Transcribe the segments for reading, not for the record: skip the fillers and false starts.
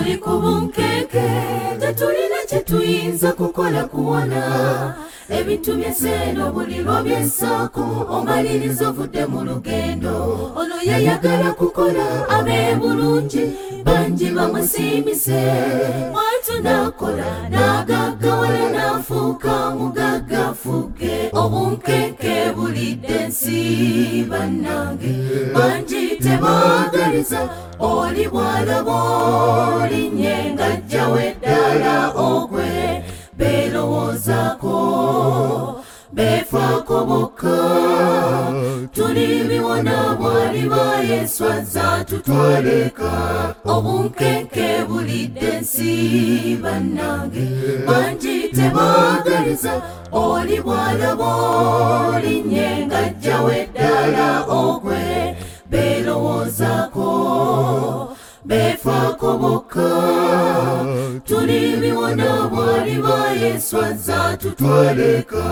tuli ku bunkenke tetulina kye tuyinza kukola kuwona ebintu by'enseeno buli lw'obyessaako omaliriza ovudde mu lugendo ono yayagala kukola abe bulungi bangi bamusiimise mwatu n'akola n'agaggawala n'afuuka mugaggafuge obunkenke bulidde ensi bannange bangi tebaagaliza oli bw'alaba olinnye ng'ajjawo eddala ogwe beerowoozaako beefaako bokka tuli biwona bw'aliba Yesu azza tutwaleka obunkenke bulidde ensi bannange bangi tebaagaliza oli bw'alaba olinnye ng'ajjawo eddala ogwe beerowoozaako beefaako bokka tuli biwona bw'aliba Yesu azza tutwaleka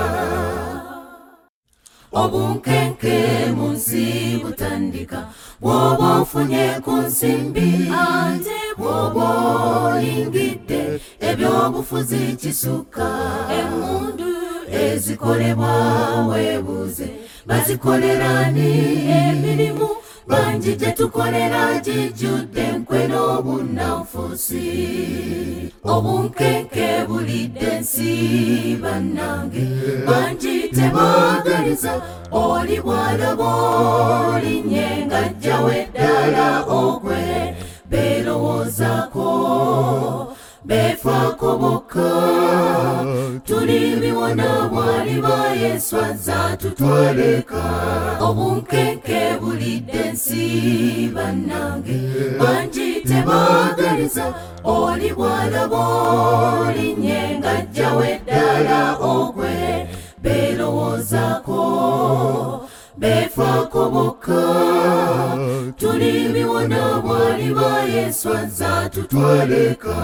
obunkenke mu nsi butandika bw'oba ofunye ku nsimbi ate bw'oba oyingidde ebyobufuzi kisukka emmundu ezikolebwa weebuuze bazikoleraani emirimu bangi gye tukolera gijjudde enkwe n'obunnanfuusi obunkenke bulidde ensi bannange bangi tebaagaliza oli bw'alaba olinnye ng'ajjawo eddala ogwe beerowoozaako beefaako bokka tuli biwona bw'aliba Yesu azza tutwaleka obunkenke bulidde ensi bannange bangi tebaagaliza oli bw'alaba olinnye ng'ajjawo eddala ogwe beerowoozaako beefaako bokka tuli biwona bw'aliba Yesu azza tutwaleka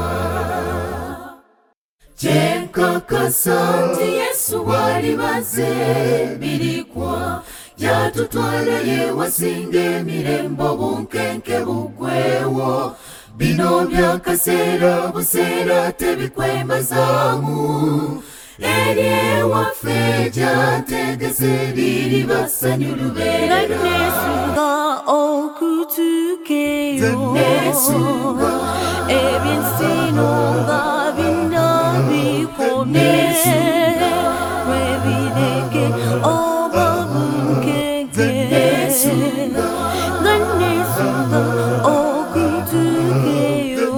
kyenkakasa nti Yesu bw'alibaze birikwa yatutwala yewasinga emirembe obunkenke buggweewo bino byakaseera buseera tebikwemazaamu eri ewaffe gyategese liriba ssanyu lubeerera okutukeyo eby'ensiino nga binnabikomye webireke oba bunkenke nga nesunga okutukeyo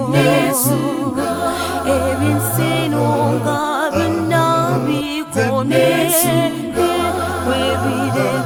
eby'ensiino nga binnabikomye webireke